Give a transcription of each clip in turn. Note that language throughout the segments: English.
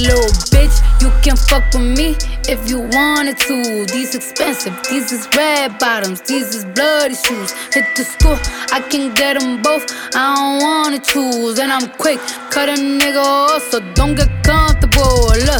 little bitch, you can fuck with me if you wanted to. These expensive, these is red bottoms, these is bloody shoes. Hit the school, I can get them both, I don't wanna choose. And I'm quick, cut a nigga off, so don't get comfortable. Look,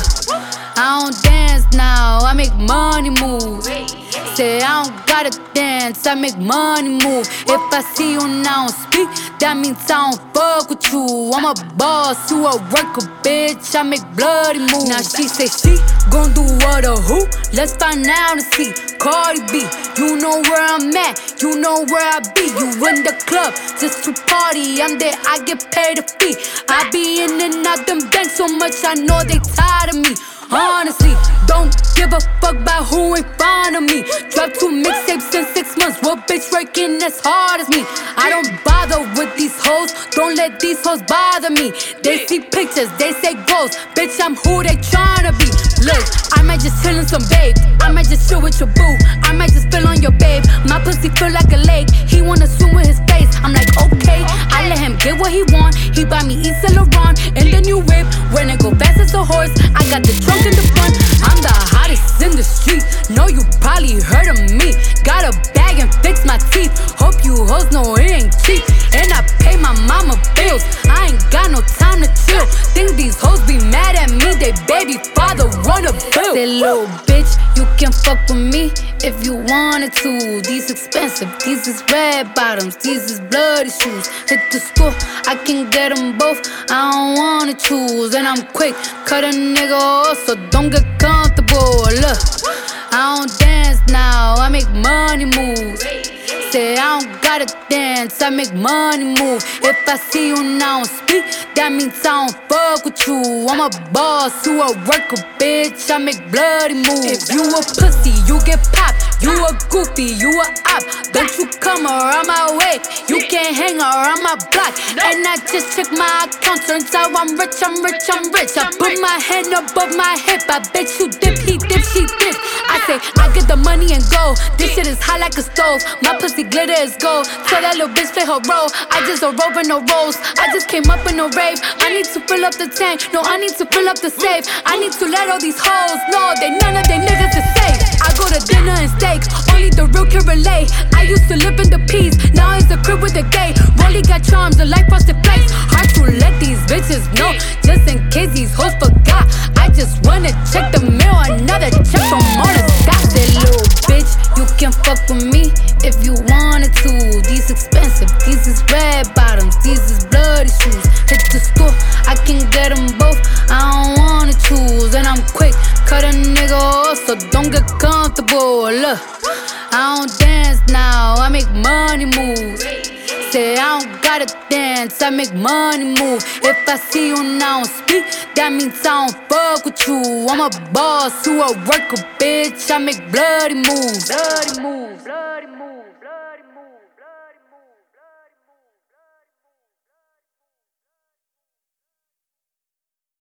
I don't dance now, I make money move. Say I don't gotta dance, I make money move. If I see you now speak, that means I don't fuck with you. I'm a boss, you a worker, bitch, I make bloody moves. Now she say she gon' do what or who? Let's find out and see. Cardi B, you know where I'm at, you know where I be. You in the club just to party, I'm there, I get paid a fee. I be in and out them banks so much, I know they tired of me. Honestly, don't give a fuck about who ain't fond of me. Dropped 2 mixtapes in 6 months. What bitch working as hard as me? I don't bother with these hoes. Don't let these hoes bother me. They see pictures, they say goals. Bitch, I'm who they tryna be. Look, I might just chill in some babe. I might just chill with your boo. I might just spill on your babe. My pussy feel like a lake. He wanna swim with his face. I'm like, okay. I let him get what he want. He buy me Yves Saint Laurent in the new whip. When it go fast as a horse, I got the trunk in the front. I'm the hottest in the street. Know you probably heard of me. Got a bag and fix my teeth. Hope you hoes know it ain't cheap. And I pay my mama bills. I ain't got no time to chill. Think these hoes be mad at me. They baby father run a bill. Say little bitch, you can fuck with me if you wanted to. These expensive, these is red bottoms, these is bloody shoes. Hit the school, I can get them both, I don't wanna choose. And I'm quick, cut a nigga off, so don't get comfortable. Look, I don't dance now, I make money moves. Say I don't gotta dance, I make money move. If I see you now speak, that means I don't fuck with you. I'm a boss, you a worker, bitch, I make bloody moves. If you a pussy, you get popped. You a goofy, you a op. Don't you come around my way, you can't hang around my block. And I just check my account, turns out I'm rich, I'm rich, I'm rich. I put my hand above my hip, I bet you dip, he dip, she dip. I say, I get the money and go. This shit is hot like a stove. My pussy glitter is gold. Tell that little bitch play her role. I just a rope and no rolls. I just came up in a rave. I need to fill up the tank. No, I need to fill up the safe. I need to let all these hoes know they none of they niggas is safe. I go to dinner and steak. Only the real can relate. I used to live in the peas. Now it's the crib with the gay. Rolly got charms, the light frosted flakes. Hard to let these bitches know. Just in case these hoes forgot. I just wanna check the mail. Another check from all the stock. That little bitch, you can fuck with me if you wanted to. These expensive, these is red bottoms, these is bloody shoes. Hit the school, I can get them both, I don't wanna choose. And I'm quick, cut a nigga off, so don't get comfortable. Look, I don't dance now, I make money moves. Say I don't gotta dance, I make money move. If I see you now speak, that means I don't fuck with you. I'm a boss, you a worker, bitch, I make bloody moves. Bloody moves, bloody moves.